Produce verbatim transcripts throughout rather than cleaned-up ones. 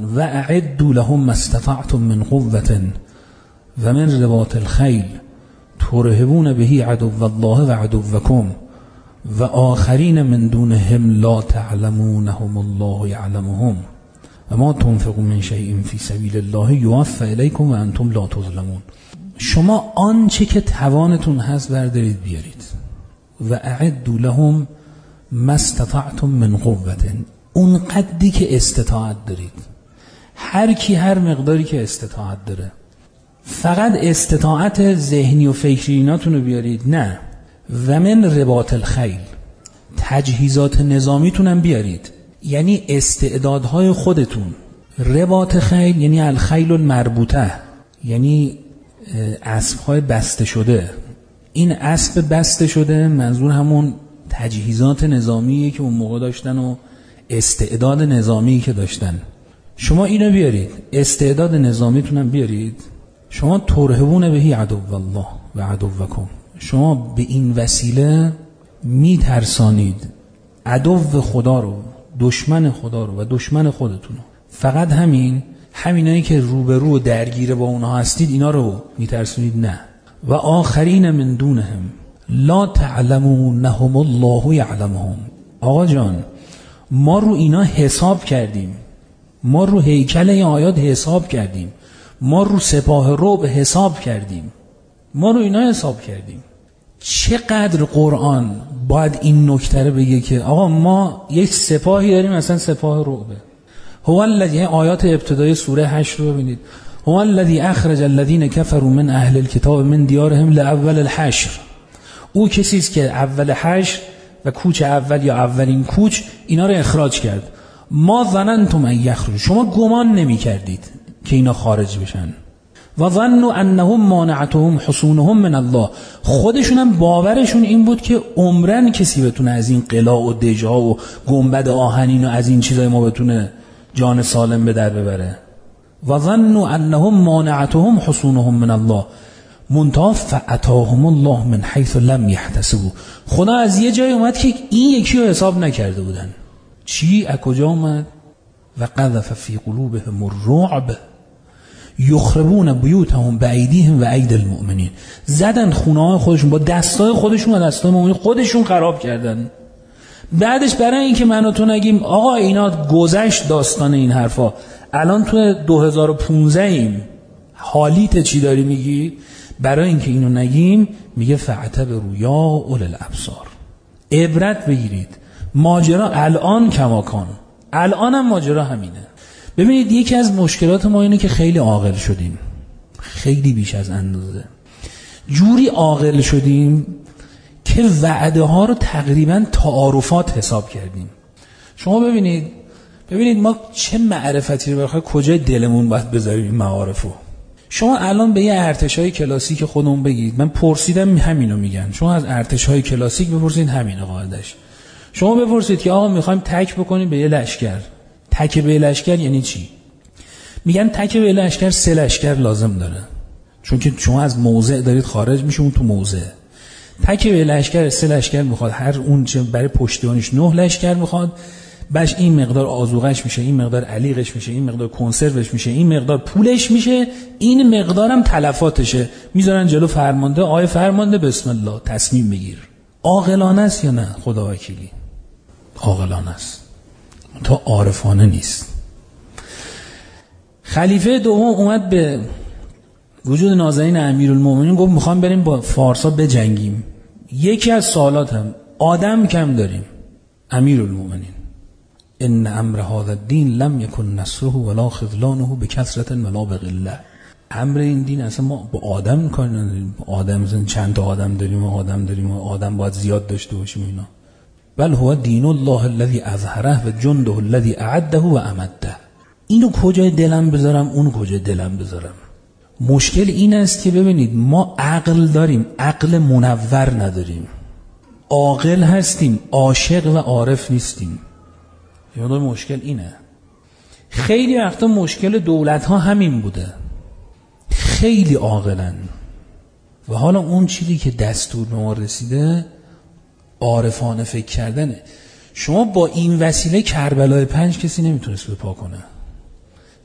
و اعدوا لهم ما استطعتم من قوة و من رباط الخیل ترهبون به عدو الله و عدوکم و آخرین من دونهم لا تعلمونهم الله یعلمهم و ما تنفقوا من شیء فی سبیل الله یوفی الیکم و انتم لا تظلمون. شما آنچه که توانتون هست بردارید بیارید. و اعدوا لهم ما استطعتم من قوة، اون قدری که استطاعت دارید. هر کی هر مقداری که استطاعت داره. فقط استطاعت ذهنی و فکری ایناتون رو بیارید نه. و من رباط الخیل، تجهیزات نظامیتون هم بیارید، یعنی استعدادهای خودتون. رباط خیل یعنی الخیل المربوطه، یعنی اسبهای بسته شده. این اسب بسته شده منظور همون تجهیزات نظامیه که اون موقع داشتن و استعداد نظامی که داشتن. شما اینو بیارید، استعداد نظامیتون هم بیارید. شما ترهبون بهی عدو الله و عدوکم، شما به این وسیله میترسانید عدو خدا رو، دشمن خدا رو و دشمن خودتون رو. فقط همین همینایی که رو به رو درگیر با اونها هستید اینا رو میترسونید نه. و آخرین من دونهم لا تعلمونهم الله یعلمهم. آقا جان ما رو اینا حساب کردیم، ما رو هیکل این آیات حساب کردیم، ما رو سپاه رعب حساب کردیم، ما رو اینا حساب کردیم. چقدر قرآن باید این نکته رو بگه که آقا ما یک سپاهی داریم، مثلا سپاه رعبه. هو الذی، آیات ابتدای سوره هشت رو ببینید. هو الذی اخرج الذین کفروا من اهل الكتاب من دیارهم لاول الحشر. او کسی است که اول حشر و کوچ اول یا اولین کوچ اینا رو اخراج کرد. ما ظننتم ان یخرجوا، شما گمان نمی کردید که اینا خارج بشن. و ظنوا انهم مانعتهم حصونهم من الله، خودشون هم باورشون این بود که عمرن کسی بتونه از این قلاع و دژها و گنبد آهنین و از این چیزای ما بتونه جان سالم به در ببره. و ظنوا انهم مانعتهم حصونهم من الله منتها فاتاهم الله من حیث لم یحتسبوا. خدا از یه جای اومد که این یکی رو حساب نکرده بودن. چی؟ از کجا اومد؟ و قذف فی قلوبهم الرعب یخربون بیوتهم بایدیهم و ایدی المؤمنین. زدن خونه‌های خودشون با دستای خودشون و دستای مؤمنین، خودشون خراب کردن. بعدش برای اینکه من و تو نگیم آقا اینا گذشت داستان این حرفا، الان تو دو هزار و پانزده ایم، حالیت چی داری میگی؟ برای اینکه اینو نگیم میگه فاعتبروا یا اول الابصار، عبرت بگیرید. ماجرا الان کماکان، الان هم ماجرا همینه. ببینید یکی از مشکلات ما اینه که خیلی عاقل شدیم، خیلی بیش از اندازه. جوری عاقل شدیم که وعده ها رو تقریبا تعارفات حساب کردیم. شما ببینید ببینید ما چه معرفتی رو بخوای کجای دلمون باید بذاریم این معارفو. شما الان به یه ارتشای کلاسیک خودمون بگید، من پرسیدم همینو میگن، شما از ارتشای کلاسیک بپرسید همینه قاعدش. شما بپرسید که آقا میخوایم تک بکنیم به یه لشکر، تک به لشکر یعنی چی؟ میگن تک به لشکر سه لشکر لازم داره، چون که شما از موضع دارید خارج میشه، اون تو موضع. تک به لشکر سه لشکر میخواد، هر اون چه برای پشتیبانیش نه لشکر میخواد، باش این مقدار آذوقش میشه، این مقدار علیقش میشه، این مقدار کنسروش میشه، این مقدار پولش میشه، این مقدارم تلفاتشه. میذارن جلو فرمانده، آیه فرمانده بسم الله تصمیم بگیر. عاقلانه است یا نه؟ خدا وکیلی عاقلانه است، تا عارفانه نیست. خلیفه دوم اومد به وجود نازنین امیرالمومنین گفت میخوام بریم با فارسا بجنگیم. یکی از سوالاتم آدم کم داریم. امیرالمومنین ان امر هذا الدین لم یکن نصره ولا خذلانه بکثرت ولا بقله. امر این دین اصلا ما با آدم کار نداریم، آدم مثلا چند تا آدم داریم و آدم داریم و آدم باید زیاد داشته باشیم اینا. بل هو دین الله الذي اظهره و جنده الذي اعده و امده. اینو کجای دلم بذارم، اونو کجای دلم بذارم. مشکل این است که ببینید ما عقل داریم، عقل منور نداریم. عاقل هستیم، عاشق و عارف نیستیم. یعنی مشکل اینه. خیلی وقتا مشکل دولت ها همین بوده، خیلی عاقلن و حالا اون چیزی که دستور به ما رسیده عارفانه فکر کردنه. شما با این وسیله کربلای پنج کسی نمیتونست بپا کنه.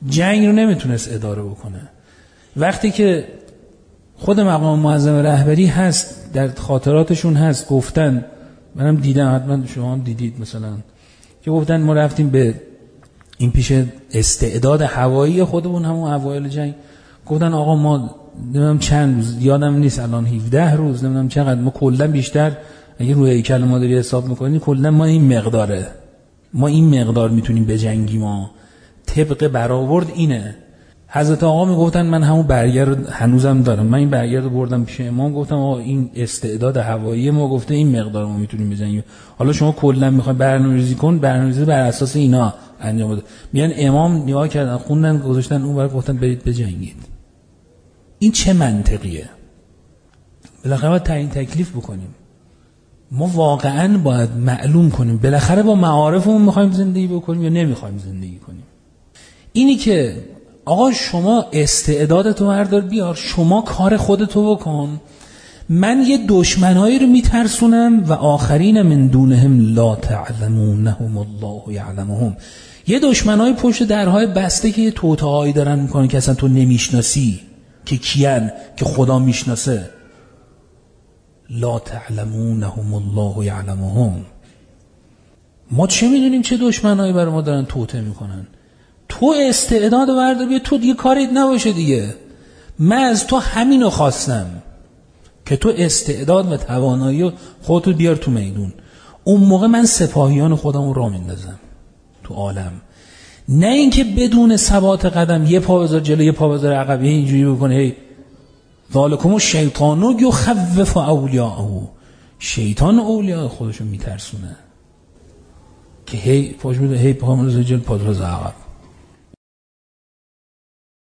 جنگ رو نمیتونست اداره بکنه. وقتی که خود مقام معظم رهبری هست، در خاطراتشون هست، گفتن، منم دیدم، حتما شما هم دیدید مثلا، که گفتن ما رفتیم به این پیش استعداد هوایی خودمون همون اوایل جنگ، گفتن آقا ما نمیدونم چند روز، یادم نیست الان هفده روز نمیدونم چقدر، ما کلا بیشتر اگه روی هیکل ما داری حساب میکنی کلا ما این مقداره، ما این مقدار میتونیم بجنگیم، ما طبق برآورد اینه. حضرت آقا میگفتن من همون برگر رو هنوزم دارم، من این برگر رو بردم پیش امام، گفتم آقا این استعداد هوایی ما گفته این مقدار ما میتونیم بجنگیم، حالا شما کلا میخواید برنامه‌ریزی کن، برنامه‌ریزی بر اساس اینا انجام بده. میان امام نگاه کردن، خوندن، گذاشتن اون برای گفتن برید بجنگید. این چه منطقیه؟ بالاخره باید تعیین تکلیف بکنیم. ما واقعا باید معلوم کنیم بالاخره با معارفمون میخوایم زندگی بکنیم یا نمیخوایم زندگی کنیم. اینی که آقا شما استعدادتو بردار بیار، شما کار خودتو بکن، من یه دشمنایی رو میترسونم و آخرین من دونهم لا تعلمونهم الله یعلمهم، یه دشمنای پشت درهای بسته که یه توطئه‌ای دارن میکنن که اصلا تو نمیشناسی که کیان، که خدا میشناسه. لا تعلمونهم الله یعلمهم. ما چه میدونیم چه دشمنایی برای ما دارن توطئه میکنن؟ تو استعداد بردار بیا، تو دیگه کاریت نباشه دیگه. من از تو همینو خواستم که تو استعداد و توانایی خودتو بیار تو میدون. اون موقع من سپاهیان خودمو را میندازم تو عالم، نه اینکه بدون ثبات قدم یه پا بذار جلو یه پا بذار عقب، اینجوری بکنه هی ذالکم الشیطان یخوف اولیاءه، شیطان اولیاء خودشو میترسونه که هی پاش میده، هی پا بذار جلو پا بذار عقب.